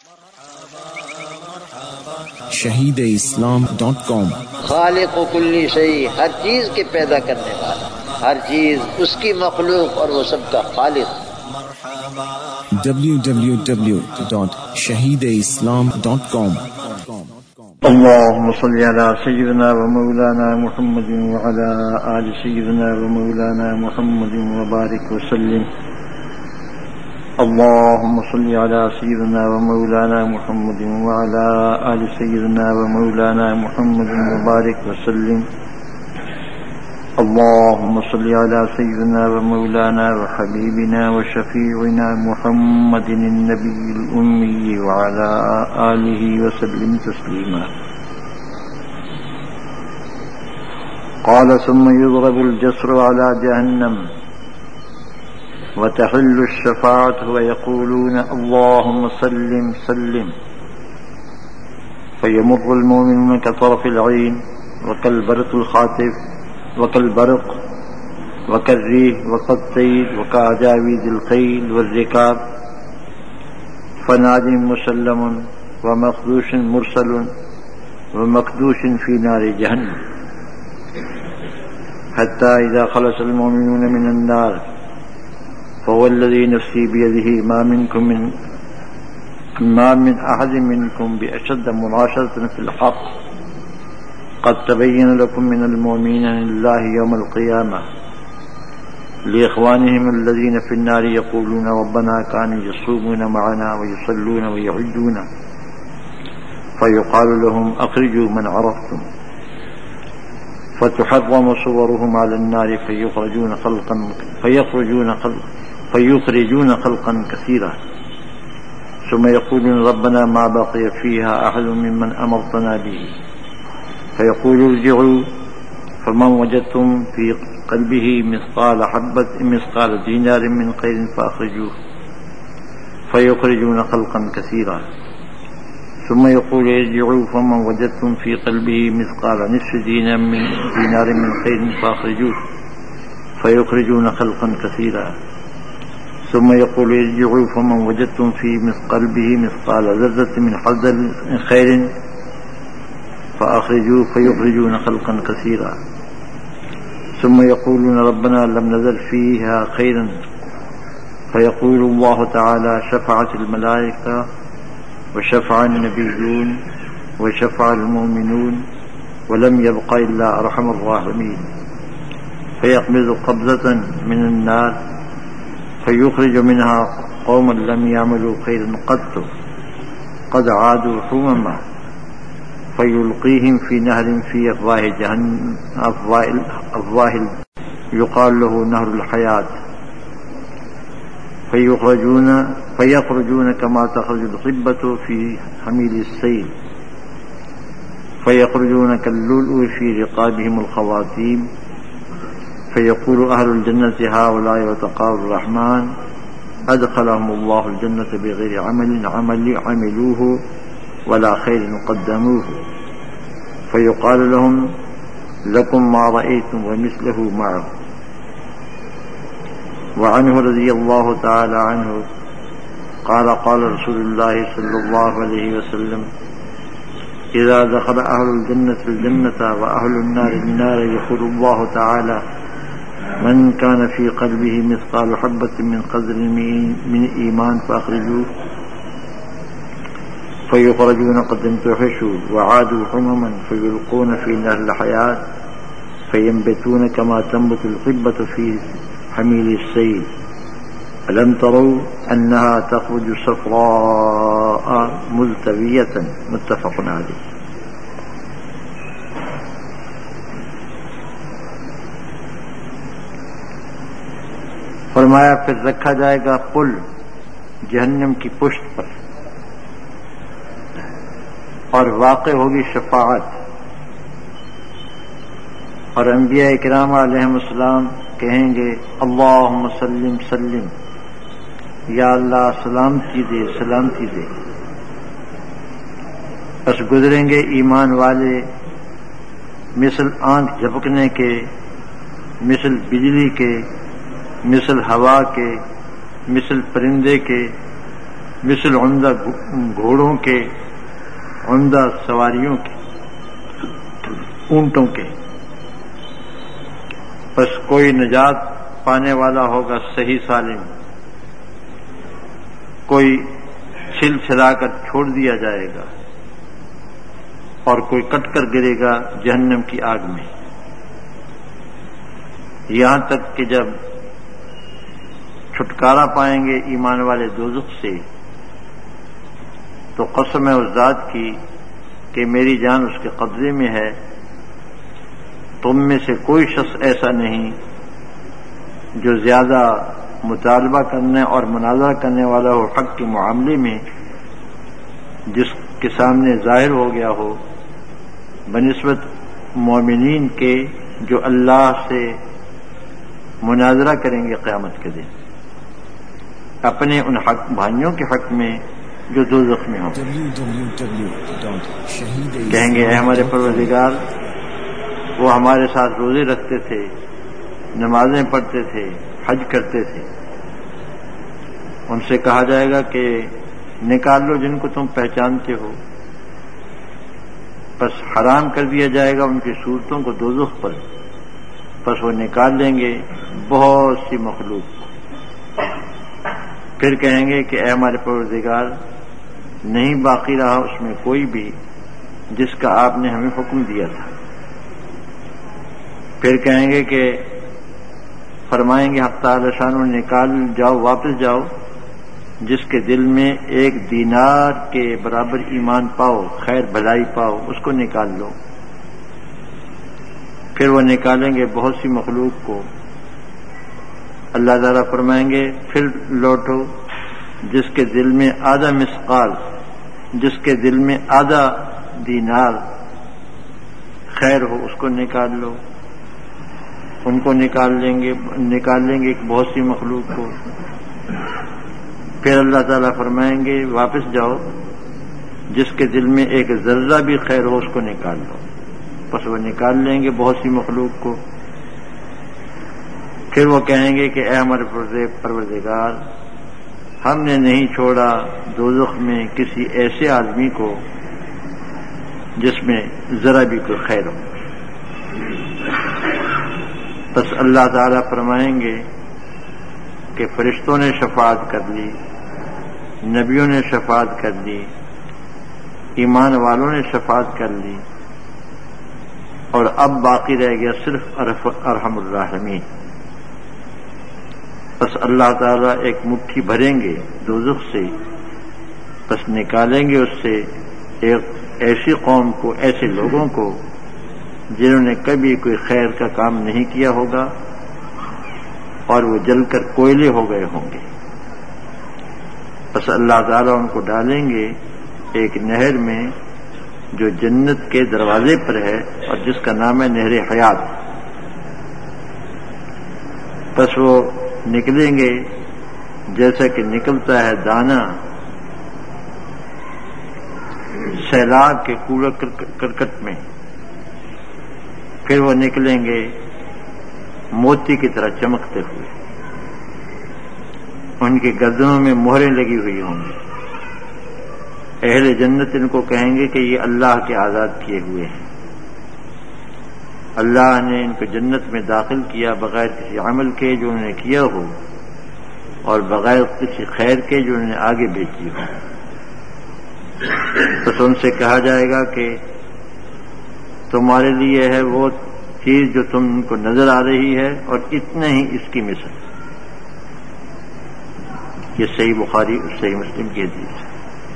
shahideislam.com خالق و کلی شیء، ہر چیز کے پیدا کرنے والا، ہر چیز اس کی مخلوق اور وہ سب کا خالق۔ www.shahideislam.com اللهم صل على سيدنا ومولانا محمد وعلى آل سيدنا ومولانا محمد وبارك وسلم. اللهم صل على سيدنا ومولانا محمد وعلى آل سيدنا ومولانا محمد وبارك وسلم. اللهم صل على سيدنا ومولانا وحبيبنا وشفيعنا محمد النبي الأمي وعلى آله وسلم تسليما. قال ثم يضرب الجسر على جهنم وتحل الشفاعة ويقولون اللهم سلم سلم، فيمر المؤمنون كطرف العين وكالبرق الخاطف وكالبرق وكالريح وكالطير وكأعجاز الخيل والركاب، فناد مسلم ومخدوش مرسل ومكدوش في نار جهنم، حتى إذا خلص المؤمنون من النار فهو الذي نفسي بيده ما من أحد منكم بأشد مناشرة في الحق قد تبين لكم من المؤمنين لله يوم القيامة لإخوانهم الذين في النار يقولون ربنا كانوا يصومون معنا ويصلون ويحجون، فيقال لهم أخرجوا من عرفتم، فتحرم صورهم على النار فيخرجون خلقا كثيرا، ثم يقولون ربنا ما بقي فيها أحد ممن أمرتنا به، فيقول ارجعوا فمن وجدتم في قلبه مثقال دينار من خير فأخرجوه، فيخرجون خلقا كثيرا، ثم يقول ارجعوا فمن وجدتم في قلبه مثقال نصف دينار من خير فأخرجوه، فيخرجون خلقا كثيرا، ثم يقول ارجعوا فمن وجدتم في قلبه مثقال ذرة من خير فأخرجوه، فيخرجون خلقا كثيرا، ثم يقولون ربنا لم نزل فيها خيرا، فيقول الله تعالى شفعت الملائكة وشفع النبيون وشفع المؤمنون ولم يبق إلا أرحم الراحمين، فيقبض قبضة من النار فيخرج منها قوما لم يعملوا خيرا قد عادوا حمما، فيلقيهم في نهر في أفواه جهنم يقال له نهر الحياة، فيخرجون كما تخرج الحبة في حميل السيل، فيخرجون كاللؤلؤ في رقابهم الخواتيم، فيقول أهل الجنة هؤلاء وتقال الرحمن أدخلهم الله الجنة بغير عمل عملوه ولا خير قدموه، فيقال لهم لكم ما رأيتم ومثله معه. وعنه رضي الله تعالى عنه قال رسول الله صلى الله عليه وسلم إذا دخل أهل الجنة الجنة وأهل النار النار يقول الله تعالى من كان في قلبه مثقال حبة من قدر من إيمان فأخرجوه، فيخرجون قد انتحشوا وعادوا حمما، فيلقون في نهر الحياة فينبتون كما تنبت الحبة في حميل السيل، ألم تروا أنها تخرج صفراء ملتوية، متفق عليه. فرمایا پھر رکھا جائے گا پل جہنم کی پشت پر اور واقع ہوگی شفاعت، اور انبیاء کرام علیہم السلام کہیں گے اللہم سلم سلم، یا اللہ سلامتی دے سلامتی دے. بس گزریں گے ایمان والے مثل آنکھ جھپکنے کے، مثل بجلی کے، مثل ہوا کے، مثل پرندے کے، مثل عمدہ گھوڑوں کے، عمدہ سواریوں کے، اونٹوں کے. بس کوئی نجات پانے والا ہوگا صحیح سالم، کوئی چھل چھلا کر چھوڑ دیا جائے گا، اور کوئی کٹ کر گرے گا جہنم کی آگ میں. یہاں تک کہ جب چھٹکارا پائیں گے ایمان والے دوزخ سے تو قسم ہے اس ذات کی کہ میری جان اس کے قبضے میں ہے، تم میں سے کوئی شخص ایسا نہیں جو زیادہ مطالبہ کرنے اور مناظرہ کرنے والا ہو حق کے معاملے میں، جس کے سامنے ظاہر ہو گیا ہو بنسبت مومنین کے جو اللہ سے مناظرہ کریں گے قیامت کے دن اپنے ان حق بھائیوں کے حق میں جو دوزخ میں ہوں. کہیں گے اے ہمارے پروردگار، وہ ہمارے ساتھ روزے رکھتے تھے، نمازیں پڑھتے تھے، حج کرتے تھے. ان سے کہا جائے گا کہ نکال لو جن کو تم پہچانتے ہو. بس حرام کر دیا جائے گا ان کی صورتوں کو دوزخ پر. بس وہ نکال لیں گے بہت سی مخلوق. پھر کہیں گے کہ اے ہمارے پروردگار، نہیں باقی رہا اس میں کوئی بھی جس کا آپ نے ہمیں حکم دیا تھا. پھر کہیں گے کہ فرمائیں گے حق تعالی شانہ نکال جاؤ، واپس جاؤ جس کے دل میں 1 دینار کے برابر ایمان پاؤ، خیر بھلائی پاؤ، اس کو نکال لو. پھر وہ نکالیں گے بہت سی مخلوق کو. اللہ تعالیٰ فرمائیں گے پھر لوٹو جس کے دل میں آدھا مثقال، جس کے دل میں آدھا دینار خیر ہو، اس کو نکال لو. ان کو نکال لیں گے بہت سی مخلوق کو. پھر اللہ تعالیٰ فرمائیں گے واپس جاؤ جس کے دل میں 1 ذرہ بھی خیر ہو، اس کو نکال لو. بس وہ نکال لیں گے بہت سی مخلوق کو. پھر وہ کہیں گے کہ اے ہمارے پروردگار، ہم نے نہیں چھوڑا دوزخ میں کسی ایسے آدمی کو جس میں ذرا بھی کوئی خیر ہو. بس اللہ تعالیٰ فرمائیں گے کہ فرشتوں نے شفاعت کر لی، نبیوں نے شفاعت کر لی، ایمان والوں نے شفاعت کر لی، اور اب باقی رہ گیا صرف ارحم الراحمین. بس اللہ تعالیٰ ایک مٹھی بھریں گے دوزخ سے، بس نکالیں گے اس سے ایک ایسی قوم کو، ایسے لوگوں کو جنہوں نے کبھی کوئی خیر کا کام نہیں کیا ہوگا اور وہ جل کر کوئلے ہو گئے ہوں گے. بس اللہ تعالیٰ ان کو ڈالیں گے ایک نہر میں جو جنت کے دروازے پر ہے اور جس کا نام ہے نہر حیات. بس وہ نکلیں گے جیسا کہ نکلتا ہے دانہ سیلاب کے کوڑا کرکٹ میں. پھر وہ نکلیں گے موتی کی طرح چمکتے ہوئے. ان کی گردنوں میں مہریں لگی ہوئی ہوں گی. اہل جنت ان کو کہیں گے کہ یہ اللہ کے آزاد کیے ہوئے ہیں. اللہ نے ان کو جنت میں داخل کیا بغیر کسی عمل کے جو انہوں نے کیا ہو، اور بغیر کسی خیر کے جو انہوں نے آگے بھیجی ہو. تو ان سے کہا جائے گا کہ تمہارے لیے ہے وہ چیز جو تم کو نظر آ رہی ہے اور اتنے ہی اس کی مثل. یہ صحیح بخاری اور صحیح مسلم کی حدیث ہے.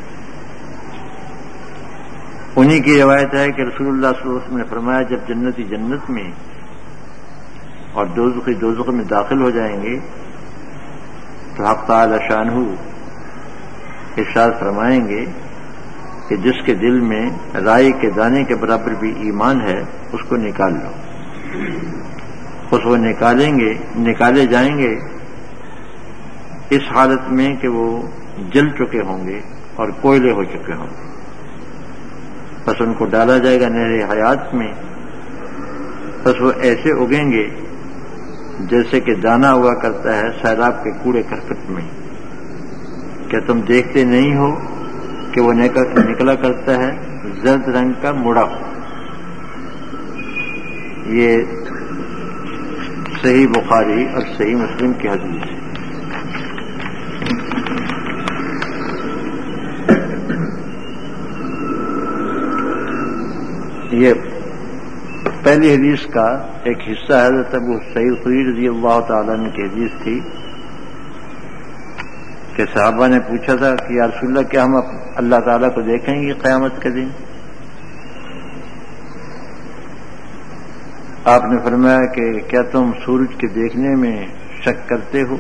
انہی کی روایت ہے کہ رسول اللہ صلی اللہ علیہ وسلم نے فرمایا جب جنتی جنت میں اور دوزخی دوزخ میں داخل ہو جائیں گے تو حق تعالی شانہ ارشاد فرمائیں گے کہ جس کے دل میں رائی کے دانے کے برابر بھی ایمان ہے اس کو نکال لو. اس وہ نکالے جائیں گے اس حالت میں کہ وہ جل چکے ہوں گے اور کوئلے ہو چکے ہوں گے. بس ان کو ڈالا جائے گا نہر حیات میں. بس وہ ایسے اگیں گے جیسے کہ دانہ ہوا کرتا ہے سیلاب کے کوڑے کرکٹ میں. کیا تم دیکھتے نہیں ہو کہ وہ نکلا کرتا ہے زرد رنگ کا مڑا؟ یہ صحیح بخاری اور صحیح مسلم کی حدیث ہے۔ یہ پہلی حدیث کا ایک حصہ ہے، حضرت ابو سعید خدری رضی اللہ تعالیٰ عنہ کی حدیث تھی کہ صحابہ نے پوچھا تھا کہ یا رسول اللہ کیا ہم اللہ تعالیٰ کو دیکھیں گے قیامت کے دن؟ آپ نے فرمایا کہ کیا تم سورج کے دیکھنے میں شک کرتے ہو؟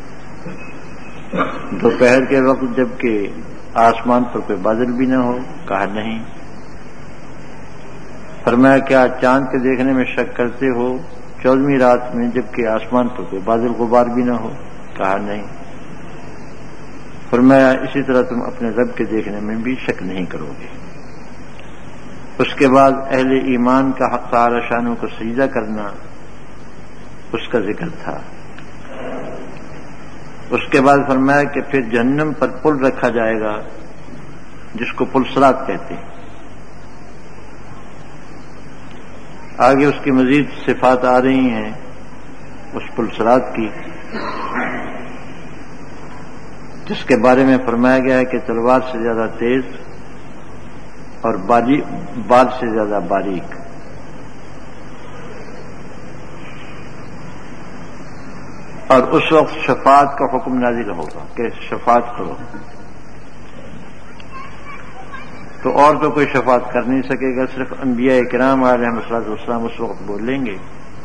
دوپہر کے وقت جبکہ آسمان پر کوئی بادل بھی نہ ہو؟ کہا نہیں۔ فرمایا کیا چاند کے دیکھنے میں شک کرتے ہو 14ویں رات میں جبکہ آسمان پر کوئی بادل غبار بھی نہ ہو؟ کہا نہیں۔ فرمایا اسی طرح تم اپنے رب کے دیکھنے میں بھی شک نہیں کرو گے۔ اس کے بعد اہل ایمان کا حق تعالی شانہ کو سجدہ کرنا اس کا ذکر تھا۔ اس کے بعد فرمایا کہ پھر جہنم پر پل رکھا جائے گا جس کو پل صراط کہتے ہیں۔ آگے اس کی مزید صفات آ رہی ہیں اس پل صراط کی، جس کے بارے میں فرمایا گیا ہے کہ تلوار سے زیادہ تیز اور بال سے زیادہ باریک۔ اور اس وقت شفاعت کا حکم نازل ہوگا کہ شفاعت کرو، تو اور تو کوئی شفاعت کر نہیں سکے گا، صرف انبیاء کرام علیہم الصلوۃ والسلام اس وقت بولیں گے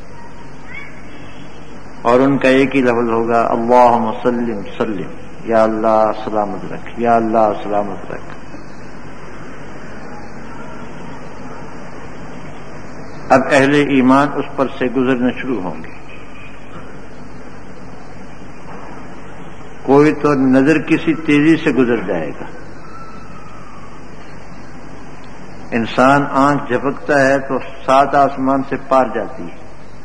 اور ان کا ایک ہی لفظ ہوگا اللہم سلم سلم، یا اللہ سلامت رکھ، یا اللہ سلامت رکھ۔ اب اہل ایمان اس پر سے گزرنا شروع ہوں گے۔ کوئی تو نظر کسی تیزی سے گزر جائے گا، انسان آنکھ جھپکتا ہے تو 7 آسمان سے پار جاتی ہے،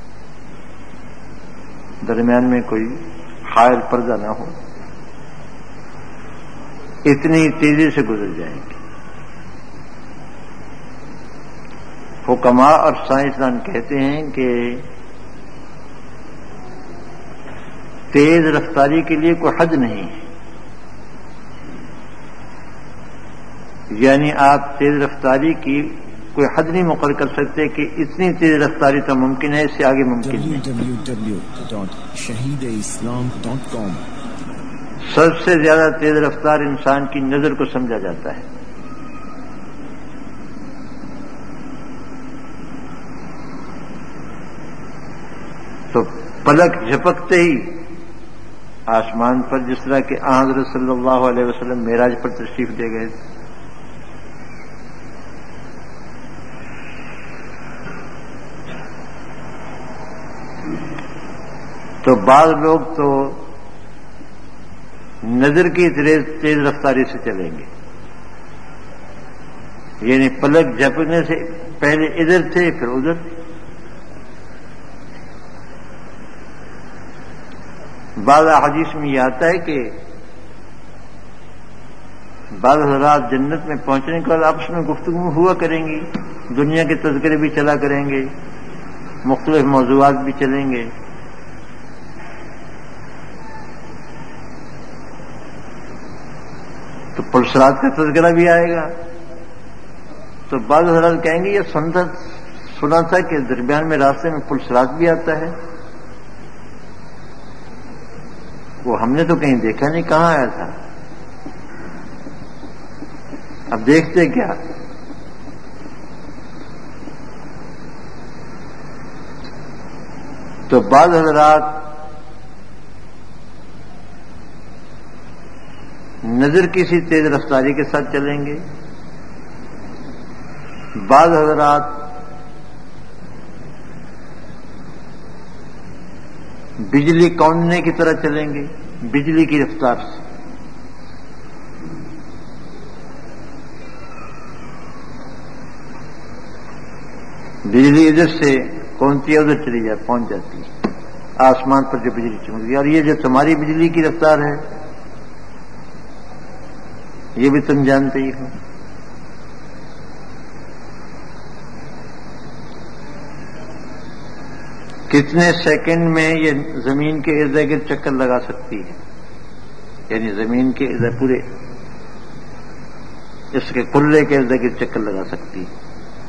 درمیان میں کوئی حائل پردہ نہ ہو، اتنی تیزی سے گزر جائیں گے۔ حکماء اور سائنسدان کہتے ہیں کہ تیز رفتاری کے لیے کوئی حد نہیں ہے، یعنی آپ تیز رفتاری کی کوئی حد نہیں مقرر کر سکتے کہ اتنی تیز رفتاری تو ممکن ہے، اس سے آگے ممکن نہیں۔ www.shahideislam.com سب سے زیادہ تیز رفتار انسان کی نظر کو سمجھا جاتا ہے۔ تو پلک جھپکتے ہی آسمان پر، جس طرح کہ حضرت صلی اللہ علیہ وسلم معراج پر تشریف لے گئے تھے، تو بعض لوگ تو نظر کی تیز رفتاری سے چلیں گے، یعنی پلک جھپکنے سے پہلے ادھر تھے پھر ادھر۔ بعض احادیث میں یہ آتا ہے کہ بعض حضرات جنت میں پہنچنے کے بعد آپس میں گفتگو ہوا کریں گی، دنیا کے تذکرے بھی چلا کریں گے، مختلف موضوعات بھی چلیں گے۔ تو پل صراط کا تذکرہ بھی آئے گا، تو بعض حضرات کہیں گے یہ سنا تھا کہ درمیان میں راستے میں پل صراط بھی آتا ہے، وہ ہم نے تو کہیں دیکھا نہیں، کہاں آیا تھا؟ اب دیکھتے کیا؟ تو بعض حضرات نظر کسی تیز رفتاری کے ساتھ چلیں گے، بعض حضرات بجلی کوننے کی طرح چلیں گے، بجلی کی رفتار سے۔ بجلی ادھر سے کونتی ہے ادھر چلی جائے، پہنچ جاتی ہے آسمان پر جو بجلی چمکتی ہے، اور یہ جو تمہاری بجلی کی رفتار ہے یہ بھی تم جانتے ہی ہو. کتنے سیکنڈ میں یہ زمین کے ارد گرد چکر لگا سکتی ہے، یعنی زمین کے ارد پورے اس کے کلے کے ارد گرد چکر لگا سکتی ہے.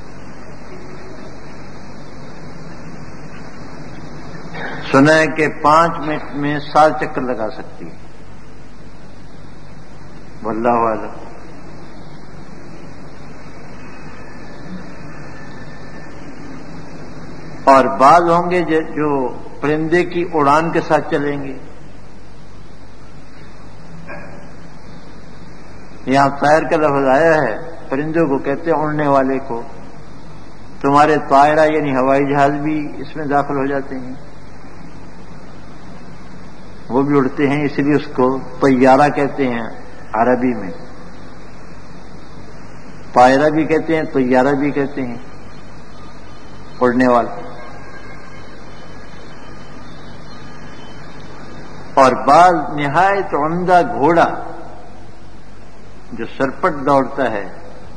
سنا ہے کہ 5 منٹ میں 7 چکر لگا سکتی ہے. واللہ اعلم. اور بعض ہوں گے جو پرندے کی اڑان کے ساتھ چلیں گے. یہاں طائر کا لفظ آیا ہے، پرندوں کو کہتے ہیں اڑنے والے کو. تمہارے طائرہ یعنی ہوائی جہاز بھی اس میں داخل ہو جاتے ہیں، وہ بھی اڑتے ہیں، اس لیے اس کو طیارہ کہتے ہیں عربی میں. طائرہ بھی کہتے ہیں، طیارہ بھی کہتے ہیں، اڑنے والا. اور بعض نہایت عمدہ گھوڑا جو سرپٹ دوڑتا ہے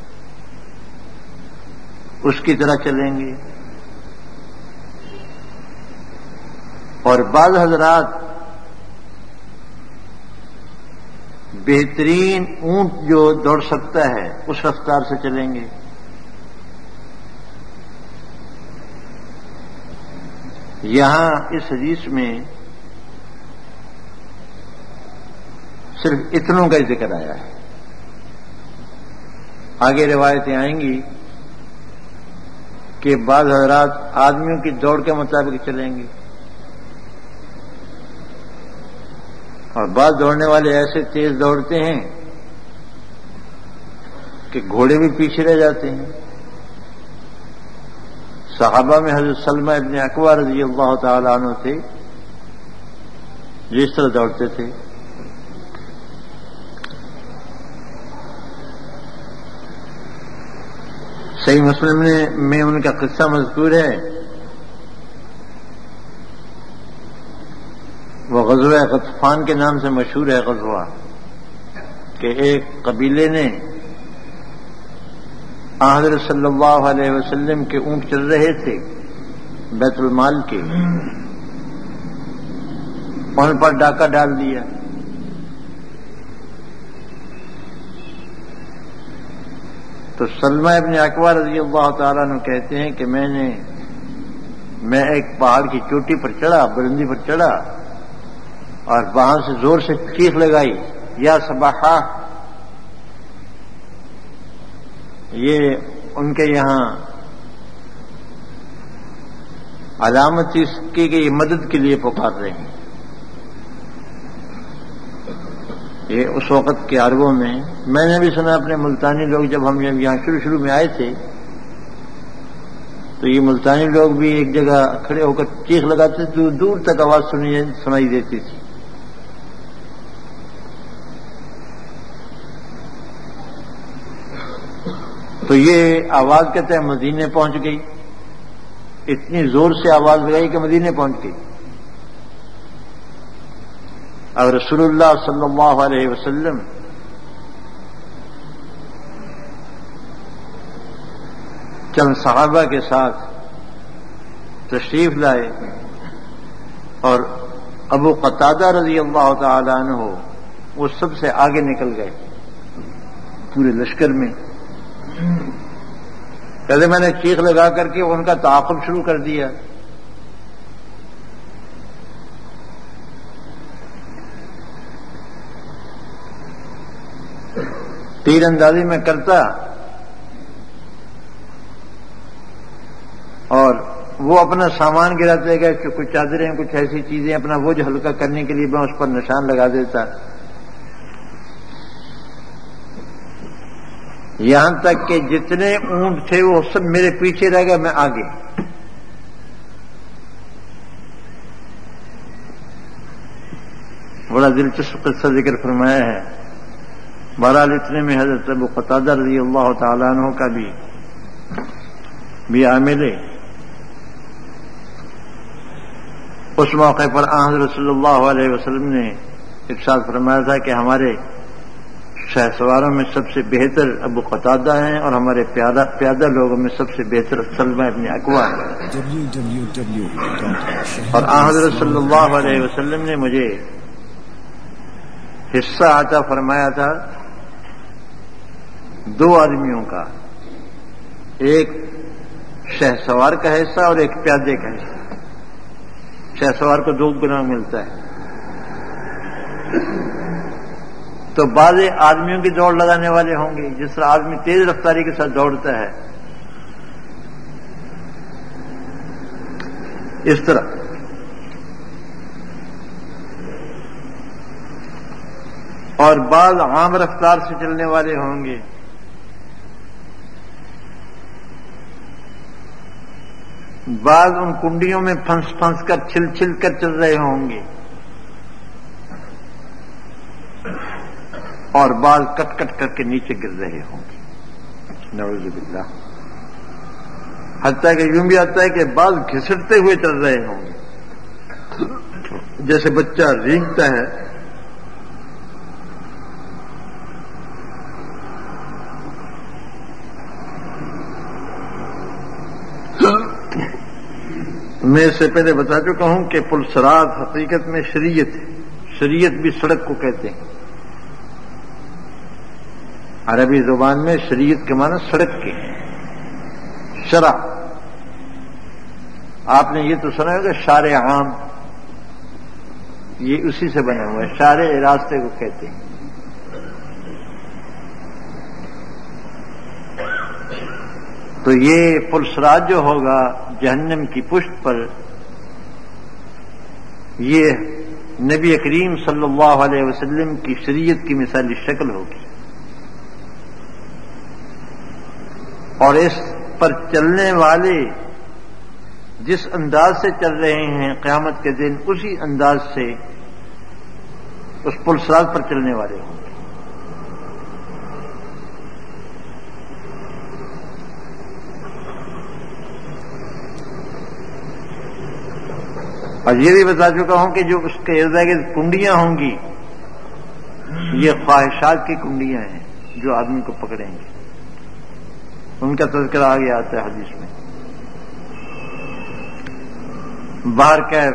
اس کی طرح چلیں گے. اور بعض حضرات بہترین اونٹ جو دوڑ سکتا ہے اس رفتار سے چلیں گے. یہاں اس حدیث میں صرف اتنوں کا ذکر آیا ہے. آگے روایتیں آئیں گی کہ بعض حضرات آدمیوں کی دوڑ کے مطابق چلیں گے، اور بعض دوڑنے والے ایسے تیز دوڑتے ہیں کہ گھوڑے بھی پیچھے رہ جاتے ہیں. صحابہ میں حضرت سلمہ ابن اکوع رضی اللہ تعالی عنہ تھے جس طرح دوڑتے تھے. صحیح مسلم میں ان کا قصہ مذکور ہے. وہ غزوہ غطفان کے نام سے مشہور ہے غزوہ، کہ ایک قبیلے نے حضرت صلی اللہ علیہ وسلم کے اونٹ چل رہے تھے بیت المال کے، ان پر ڈاکہ ڈال دیا. تو سلمہ ابن اکوع رضی اللہ تعالیٰ عنہ کہتے ہیں کہ میں ایک پہاڑ کی چوٹی پر چڑھا، بلندی پر چڑھا، اور وہاں سے زور سے چیخ لگائی، یا صباحا. یہ ان کے یہاں علامت اس کی کہ یہ مدد کے لیے پکار رہے ہیں. یہ اس وقت کے عربوں میں نے بھی سنا اپنے ملتانی لوگ جب ہم یہاں شروع میں آئے تھے تو یہ ملتانی لوگ بھی ایک جگہ کھڑے ہو کر چیخ لگاتے تھے، دور تک آواز سنائی دیتی تھی. تو یہ آواز کہتے ہیں مدینے پہنچ گئی، اتنی زور سے آواز لگائی کہ مدینے پہنچ گئی. اور رسول اللہ صلی اللہ علیہ وسلم چند صحابہ کے ساتھ تشریف لائے، اور ابو قتادہ رضی اللہ تعالی عنہ وہ سب سے آگے نکل گئے پورے لشکر میں. کہتے میں نے چیخ لگا کر کے ان کا تعاقب شروع کر دیا. تیر اندازی میں کرتا اور وہ اپنا سامان گراتے گئے، کچھ چادریں کچھ ایسی چیزیں اپنا بوجھ ہلکا کرنے کے لیے میں اس پر نشان لگا دیتا، یہاں تک کہ جتنے اونٹ تھے وہ سب میرے پیچھے رہ گئے، میں آگے. بڑا دلچسپ قصہ ذکر فرمایا ہے. بہرحال اتنے میں حضرت ابو قتادہ رضی اللہ تعالیٰ عنہ کا بھی عامل ہے. اس موقع پر حضرت صلی اللہ علیہ وسلم نے ارشاد فرمایا تھا کہ ہمارے شہ سواروں میں سب سے بہتر ابو قتادہ ہیں اور ہمارے پیادہ لوگوں میں سب سے بہتر سلمہ ابن اکوع ہیں۔ اور حضرت صلی اللہ علیہ وسلم نے مجھے حصہ عطا فرمایا تھا 2 آدمیوں کا، ایک شہ سوار کا حصہ اور ایک پیادے کا حصہ۔ شہ سوار کو 2 گنا ملتا ہے۔ تو بعض آدمیوں کی دوڑ لگانے والے ہوں گے، جس طرح آدمی تیز رفتاری کے ساتھ دوڑتا ہے اس طرح۔ اور بعض عام رفتار سے چلنے والے ہوں گے، بعض ان کنڈیوں میں پھنس کر چھل کر چل رہے ہوں گے، اور بعض کٹ کر کے نیچے گر رہے ہوں گے، نعوذ باللہ۔ حتیٰ کہ یوں بھی آتا ہے کہ بعض گھسٹتے ہوئے چل رہے ہوں گے، جیسے بچہ رینگتا ہے۔ میں اس سے پہلے بتا چکا ہوں کہ پل صراط حقیقت میں شریعت ہے۔ شریعت بھی سڑک کو کہتے ہیں۔ عربی زبان میں شریعت کے معنی سڑک کے ہیں، شرع۔ آپ نے یہ تو سنا ہوگا شارع عام، یہ اسی سے بنا ہوا ہے، شارع راستے کو کہتے ہیں۔ تو یہ پل صراط جو ہوگا جہنم کی پشت پر، یہ نبی کریم صلی اللہ علیہ وسلم کی شریعت کی مثالی شکل ہوگی، اور اس پر چلنے والے جس انداز سے چل رہے ہیں قیامت کے دن، اسی انداز سے اس پل صراط پر چلنے والے ہوں گے۔ اور یہ بھی بتا چکا ہوں کہ جو اس کے ارد گرد کنڈیاں ہوں گی، یہ خواہشات کی کنڈیاں ہیں جو آدمی کو پکڑیں گے۔ ان کا تذکرہ آگے آتا ہے حدیث میں۔ باہر کیف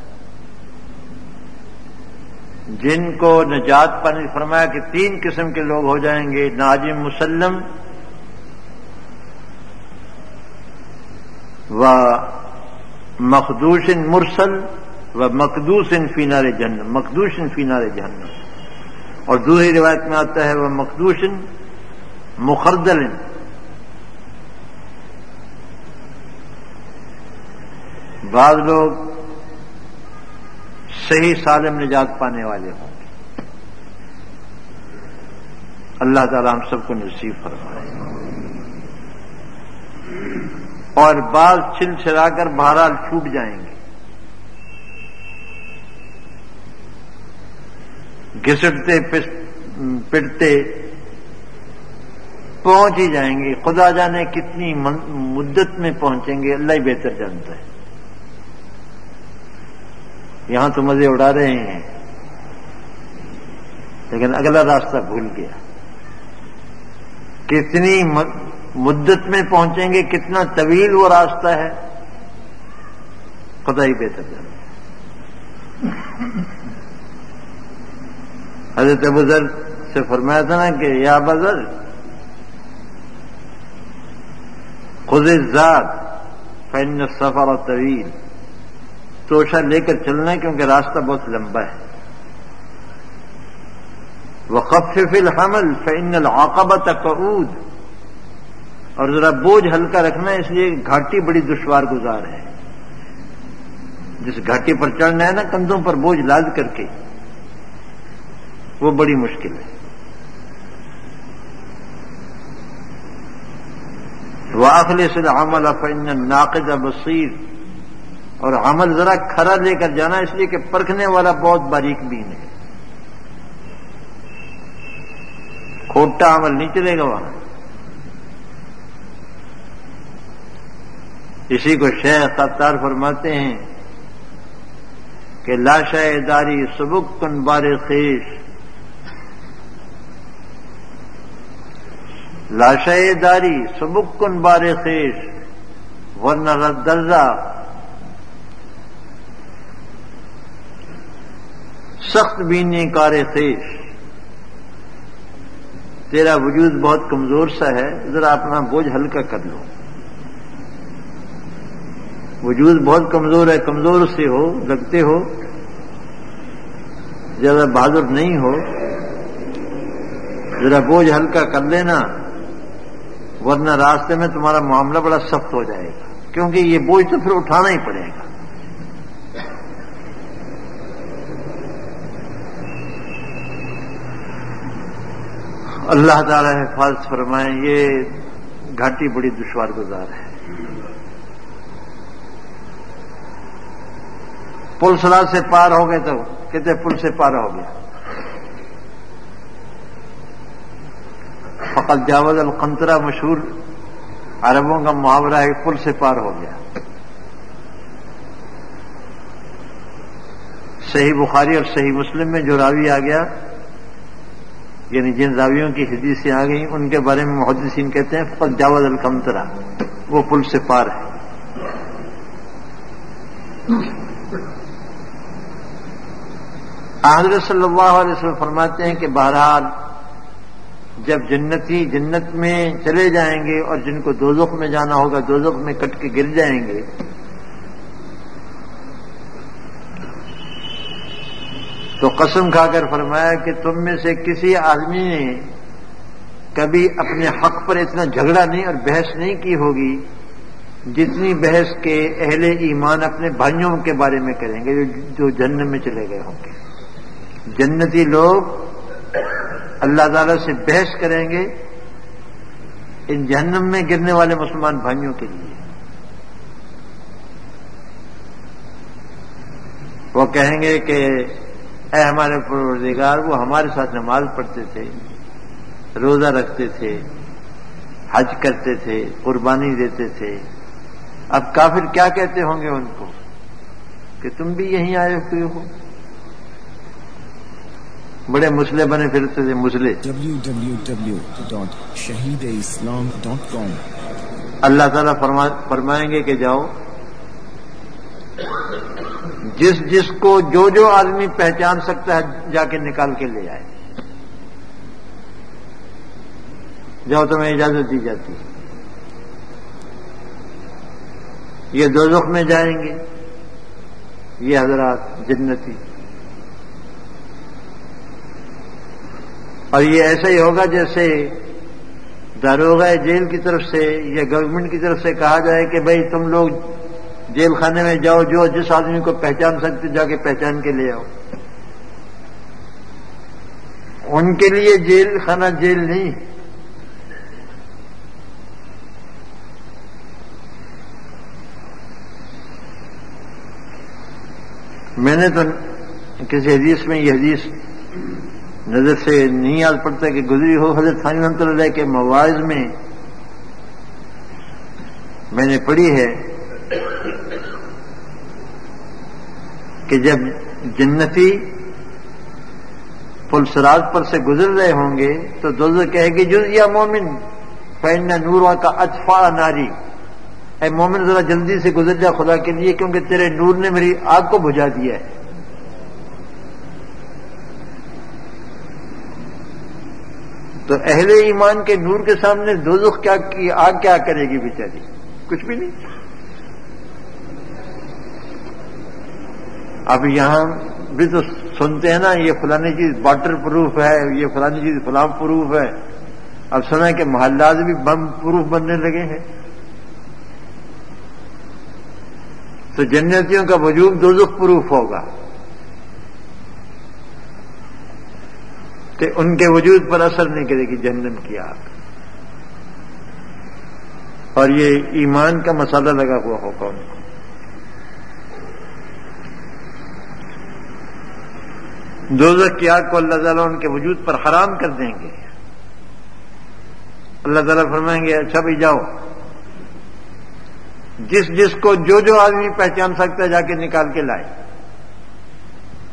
جن کو نجات پانے فرمایا کہ 3 قسم کے لوگ ہو جائیں گے، ناجم مسلم و مخدوش مرسل و مقدوس فی نار جہنم، مقدوش فی نار جہنم۔ اور دوسری روایت میں آتا ہے وہ مقدوش مخردل۔ بعض لوگ صحیح سالم نجات پانے والے ہوں گے، اللہ تعالی ہم سب کو نصیب فرمائے۔ اور بعض چھلا کر بہرحال چھوٹ جائیں گے، گھسٹتے پٹتے پہنچ ہی جائیں گے، خدا جانے کتنی مدت میں پہنچیں گے، اللہ ہی بہتر جانتا ہے۔ یہاں تو مزے اڑا رہے ہیں، لیکن اگلا راستہ بھول گیا۔ کتنی مدت میں پہنچیں گے، کتنا طویل وہ راستہ ہے، خدا ہی بہتر جانتا ہے۔ حضرت ابو ذر سے فرمایا تھا نا کہ یا ابا ذر خذ الزاد فإن السفر طویل، توشہ لے کر چلنا ہے کیونکہ راستہ بہت لمبا ہے۔ وخفف الحمل فإن العقبة قعود، اور ذرا بوجھ ہلکا رکھنا ہے، اس لیے گھاٹی بڑی دشوار گزار ہے۔ جس گھاٹی پر چڑھنا ہے نا کندھوں پر بوجھ لاد کر کے، وہ بڑی مشکل ہے۔ وَأَخْلِصِ الْعَمَلَ فَإِنَّ النَّاقِدَ بَصِيرٌ، اور عمل ذرا کھرا لے کر جانا، اس لیے کہ پرکھنے والا بہت باریک بین ہے، کھوٹا عمل نہیں چلے گا وہاں۔ اسی کو شیخ ستار فرماتے ہیں کہ لاشا داری سبک کن بار خیش لاشے داری سبکن بار خیش ورنہ درزہ سخت بینی کار خیش. تیرا وجود بہت کمزور سا ہے، ذرا اپنا بوجھ ہلکا کر لو. وجود بہت کمزور ہے، کمزور سے ہو، لگتے ہو، زیادہ بہادر نہیں ہو، ذرا بوجھ ہلکا کر لینا، ورنہ راستے میں تمہارا معاملہ بڑا سخت ہو جائے گا، کیونکہ یہ بوجھ تو پھر اٹھانا ہی پڑے گا. اللہ تعالی حفاظت فرمائیں. یہ گھاٹی بڑی دشوار گزار ہے. پل سرات سے پار ہو گئے تو کہتے پل سے پار ہو گیا. فقط جاوز القنطرہ مشہور عربوں کا محاورہ ہے، پل سے پار ہو گیا. صحیح بخاری اور صحیح مسلم میں جو راوی آ گیا، یعنی جن راویوں کی حدیثیں آ گئیں ان کے بارے میں محدثین کہتے ہیں فقط جاوز القنطرہ، وہ پل سے پار ہے. حضرت صلی اللہ علیہ وسلم فرماتے ہیں کہ بہرحال جب جنتی جنت میں چلے جائیں گے اور جن کو دوزخ میں جانا ہوگا دوزخ میں کٹ کے گر جائیں گے، تو قسم کھا کر فرمایا کہ تم میں سے کسی آدمی نے کبھی اپنے حق پر اتنا جھگڑا نہیں اور بحث نہیں کی ہوگی جتنی بحث کے اہل ایمان اپنے بھائیوں کے بارے میں کریں گے جو جنت میں چلے گئے ہوں گے. جنتی لوگ اللہ تعالی سے بحث کریں گے ان جہنم میں گرنے والے مسلمان بھائیوں کے لیے. وہ کہیں گے کہ اے ہمارے پروردگار، وہ ہمارے ساتھ نماز پڑھتے تھے، روزہ رکھتے تھے، حج کرتے تھے، قربانی دیتے تھے. اب کافر کیا کہتے ہوں گے ان کو کہ تم بھی یہیں آئے ہوئے ہو. بڑے مسلے بنے پھرتے تھے، مسلے. www.shahideislam.com. اللہ تعالیٰ فرمائیں گے کہ جاؤ، جس جس کو جو آدمی پہچان سکتا ہے جا کے نکال کے لے آئے. جاؤ، تمہیں اجازت دی جاتی ہے. یہ دوزخ میں جائیں گے یہ حضرات جنتی، اور یہ ایسا ہی ہوگا جیسے داروغہ جیل کی طرف سے یا گورنمنٹ کی طرف سے کہا جائے کہ بھئی تم لوگ جیل خانے میں جاؤ، جو جس آدمی کو پہچان سکتے جا کے پہچان کے لے آؤ. ان کے لیے جیل خانہ جیل نہیں. میں نے تو کسی حدیث میں یہ حدیث نظر سے نہیں یاد پڑتا کہ گزری ہو، حضرت ثانی رحمۃ اللہ علیہ کے مواعظ میں نے پڑھی ہے کہ جب جنتی پل صراط پر سے گزر رہے ہوں گے تو دوزخ کہے گی جز یا مومن فإن نورا کا اطفاء ناری، اے مومن ذرا جلدی سے گزر جا خدا کے لیے، کیونکہ تیرے نور نے میری آگ کو بجھا دیا ہے. تو اہل ایمان کے نور کے سامنے دوزخ کیا کی آگ کیا کرے گی بیچاری؟ کچھ بھی نہیں. اب یہاں بھی تو سنتے ہیں نا یہ فلانی چیز واٹر پروف ہے، یہ فلانی چیز فلاں پروف ہے. اب سنا کہ محلات بھی بم پروف بننے لگے ہیں. تو جنتیوں کا وجود دوزخ پروف ہوگا کہ ان کے وجود پر اثر نہیں کرے گی جہنم کی آگ. اور یہ ایمان کا مسئلہ لگا ہوا ہوگا ان کو. دوزخ کی آگ کو اللہ تعالیٰ ان کے وجود پر حرام کر دیں گے. اللہ تعالیٰ فرمائیں گے اچھا بھی جاؤ، جس جس کو جو آدمی پہچان سکتا ہے جا کے نکال کے لائے.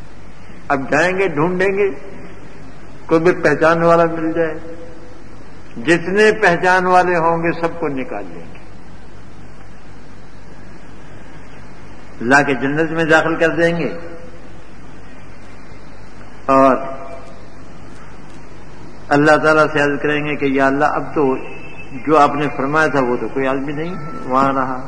اب جائیں گے ڈھونڈیں گے کوئی بھی پہچاننے والا مل جائے. جتنے پہچان والے ہوں گے سب کو نکال لیں گے، لا کے جنت میں داخل کر دیں گے، اور اللہ تعالیٰ سے عرض کریں گے کہ یا اللہ اب تو جو آپ نے فرمایا تھا وہ تو کوئی آدمی نہیں وہاں رہا۔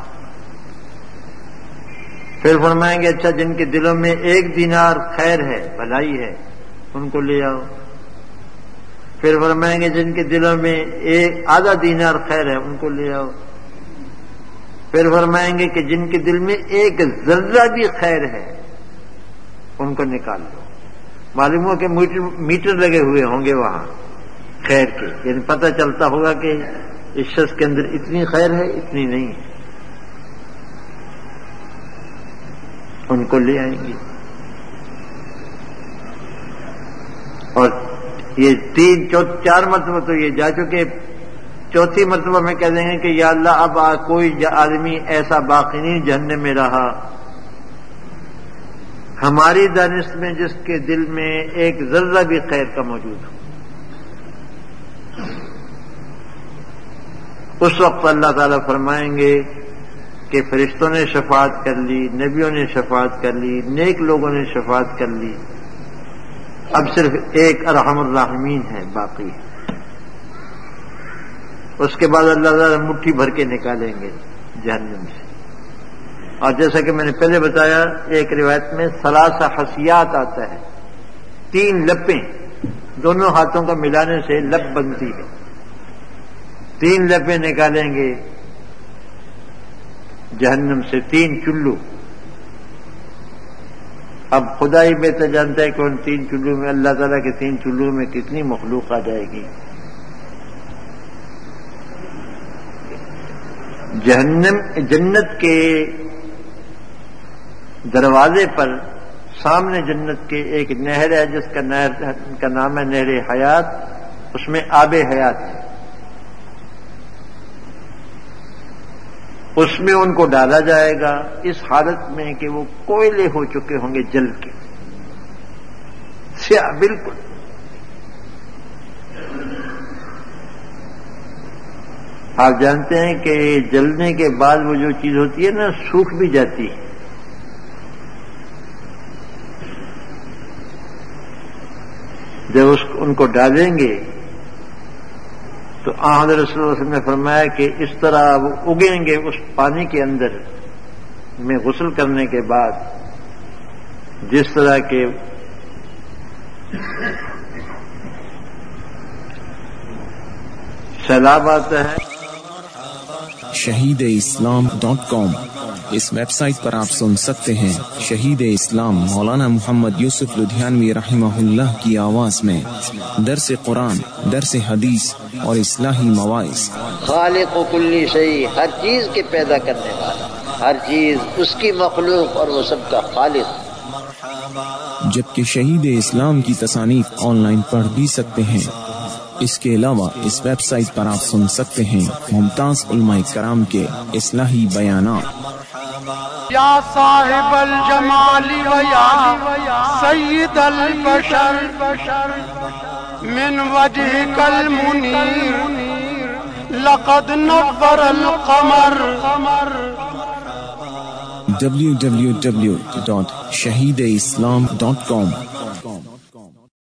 پھر فرمائیں گے اچھا جن کے دلوں میں 1 دینار خیر ہے، بھلائی ہے، ان کو لے آؤ۔ پھر فرمائیں گے جن کے دلوں میں آدھا دینار خیر ہے، ان کو لے آؤ۔ پھر فرمائیں گے کہ جن کے دل میں 1 ذرہ بھی خیر ہے، ان کو نکال لو۔ معلوم ہو کہ میٹر لگے ہوئے ہوں گے وہاں خیر کے، یعنی پتہ چلتا ہوگا کہ اس شخص کے اندر اتنی خیر ہے، اتنی نہیں ہے، ان کو لے آئیں گے۔ اور یہ 4 مرتبہ تو یہ جا چکے، 4تھی مرتبہ میں کہہ دیں گے کہ یا اللہ اب کوئی آدمی ایسا باقی نہیں جہنم میں رہا ہماری دانش میں جس کے دل میں 1 ذرہ بھی خیر کا موجود ہو۔ اس وقت اللہ تعالیٰ فرمائیں گے کہ فرشتوں نے شفاعت کر لی، نبیوں نے شفاعت کر لی، نیک لوگوں نے شفاعت کر لی، اب صرف ایک ارحم الراحمین ہے باقی۔ اس کے بعد اللہ تعالیٰ مٹھی بھر کے نکالیں گے جہنم سے۔ اور جیسا کہ میں نے پہلے بتایا، ایک روایت میں 3 حسیات آتا ہے، 3 لپیں دونوں ہاتھوں کا ملانے سے لپ بنتی ہے، 3 لپیں نکالیں گے جہنم سے، 3 چلو۔ اب خدا ہی بہتر جانتا ہے کہ ان 3 چلو میں اللہ تعالیٰ کے 3 چلو میں کتنی مخلوق آ جائے گی۔ جنت کے دروازے پر سامنے جنت کے ایک نہر ہے جس کا نام ہے نہر حیات، اس میں آب حیات ہے، اس میں ان کو ڈالا جائے گا اس حالت میں کہ وہ کوئلے ہو چکے ہوں گے جل کے، سیاہ بالکل۔ آپ جانتے ہیں کہ جلنے کے بعد وہ جو چیز ہوتی ہے نا سوکھ بھی جاتی ہے، جب ان کو ڈالیں گے تو حضرت رسول اللہ صلی اللہ علیہ وسلم نے فرمایا کہ اس طرح وہ اگیں گے اس پانی کے اندر میں غسل کرنے کے بعد، جس طرح کے سیلاب آتا ہے۔ shahideislam.com اس ویب سائٹ پر آپ سن سکتے ہیں شہید اسلام مولانا محمد یوسف لدھیانوی رحمہ اللہ کی آواز میں درس قرآن، درس حدیث اور اصلاحی مواعظ۔ خالق و کلی شیء، ہر چیز کے پیدا کرنے والا، ہر چیز اس کی مخلوق اور وہ سب کا خالق۔ جبکہ شہید اسلام کی تصانیف آن لائن پڑھ بھی سکتے ہیں۔ اس کے علاوہ اس ویب سائٹ پر آپ سن سکتے ہیں ممتاز علماء کرام کے اصلاحی بیانات۔ یا صاحب الجمال و یا سید البشر من وجهك المنیر لقد نور القمر۔ www.shahideislam.com